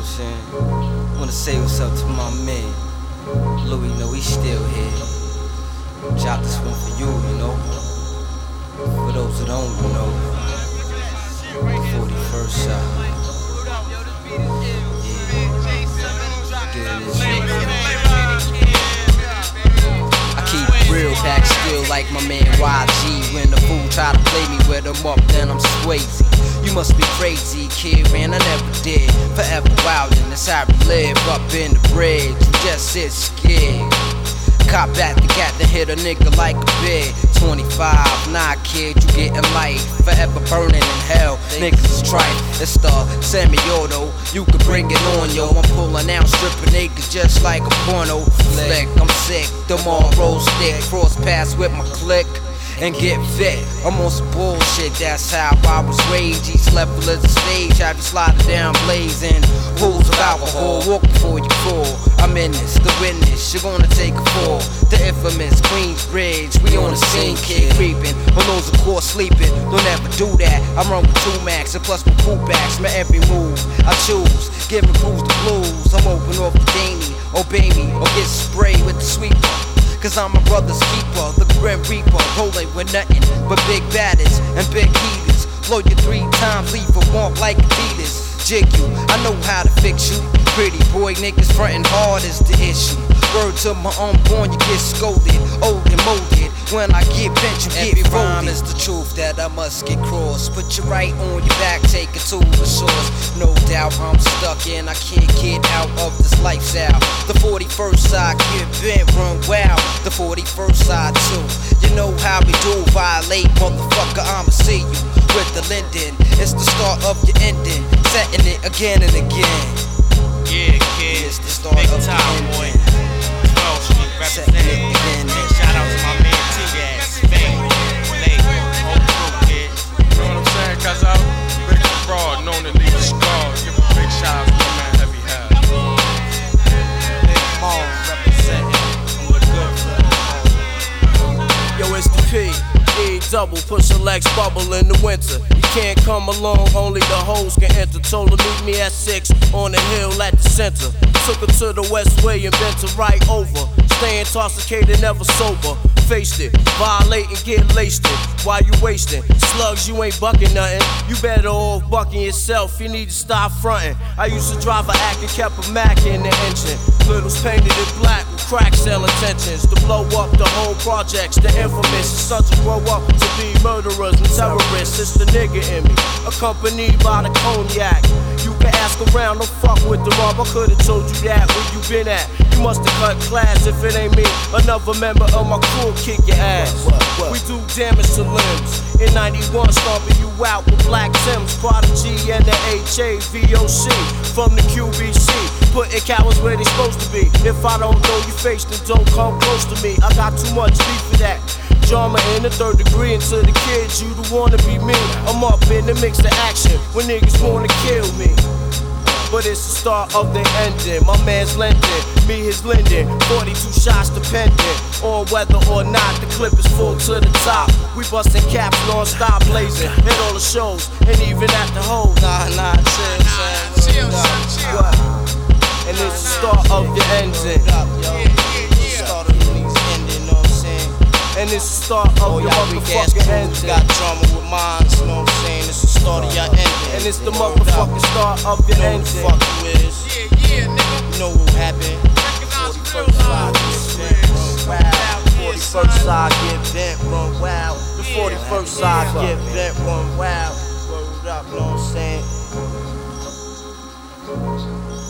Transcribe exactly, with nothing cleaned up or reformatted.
I'm saying? I wanna say what's up to my man. Louis, know he's still here. Drop this one for you, you know. For those who don't, you know. forty-first shot. Yeah. I keep it real back still like my man Y G. When the fool try to play me with him up, then I'm Swayze. You must be crazy, kid, man, I never did. Forever wild, and that's how we live up in the bridge. You just sit scared. Cop back the gat to hit a nigga like a bed. twenty-five, nah kid, you getting light. Forever burning in hell, niggas is trite. It's the semi-auto, you can bring it on, yo. I'm pulling out stripping niggas just like a porno flick. I'm sick, them all roll stick. Cross paths with my click and get fit. I'm on some bullshit, that's how I was raised. Each level of the stage, I be sliding down blazing. Pools of alcohol, walk before you fall. I'm in this, the witness, you're gonna take a fall. The infamous Queensbridge, we on the scene, kid creeping. Balloons of course sleeping, don't ever do that. I run with two max and plus my cool backs. My every move I choose, giving crews the blues. I'm open off the Damie, obey me, or get sprayed with the sweeper. Cause I'm my brother's keeper, the Grim Reaper. Rolling with nothing but big badders and big heaters. Blow you three times, leave a mark like Adidas. Jig you, I know how to fix you. Pretty boy niggas frontin' hard is the issue. Word to my unborn, you get scolded, old and molded. When I get bent, you Every get folded. Rhyme is the truth that I must get crossed. Put you right on your back, take it to the source. No doubt I'm stuck and I can't get out of this lifestyle. The forty-first side get bent, run wild. The forty-first side too. You know how we do, violate, motherfucker, I'ma see you with the Linden. It's the start of your ending, setting it again and again. Yeah, kid, it's the start big of time, the boy. ending. twelve Street representing. Big shout out to my man T-Gas, Fame, Lake, whole crew, kid. You know what I'm saying, cuz I'm Rick the Fraud, known to leave a scar. Give a big shout out to my man Heavy Hat. Big Home representing. I'm the good for Yo, it's the P. E double, push a Lex bubble in the winter. You can't come along, only the hoes can enter. Told her meet me at six on the hill at the center. Took her to the Westway and bent her right over. Stay intoxicated, never sober. Faced it, violate and get laced it. While you wasting slugs, you ain't bucking nothing. You better off bucking yourself. You need to stop fronting. I used to drive a Ack and kept a Mac in the engine. Littles painted in black with crack sale intentions to blow up the whole projects. The infamous sons to grow up to be murderers and terrorists. It's the nigga in me, accompanied by the cognac. You can ask around, don't fuck with the mob. I could've told you that where you been at. You must've cut class if it ain't me. Another member of my crew kick your ass. We do damage to limbs. In ninety-one, stomping you out with Black Timbs, Prodigy and the H A V O C from the Q B C. Putting cowards where they supposed to be. If I don't know your face, then don't come close to me. I got too much beef for that. Drama in the third degree, and to the kids, you don't wanna be me. I'm up in the mix of action when niggas wanna kill me. But it's the start of the ending. My man's lending, me his lending. forty-two shots dependent on whether or not the clip is full to the top. We busting caps non-stop blazing at all the shows and even at the hoes. Nah, nah, chill, chill, chill. What? And it's the start of the ending. Start of the niggas ending, know what I'm saying? And it's the start of Oh, your y'all weak ass motherfucking crews ending. got drama with mine, you know what I'm saying? It's the start of your ending. And it's the motherfucking start of your You know who ending. the fuck you is. Yeah, yeah, nigga. You know who happened. Recognize real love. forty-first side get bent, run wild. The forty-first side get bent, run wild. Word up, know what I'm saying?